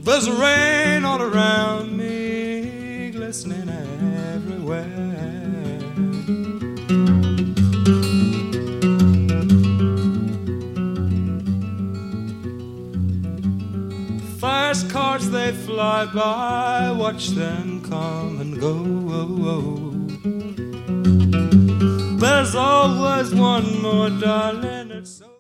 There's rain all around me, glistening everywhere. Fast cars, they fly by, watch them come and go. There's always one more, darling, it's so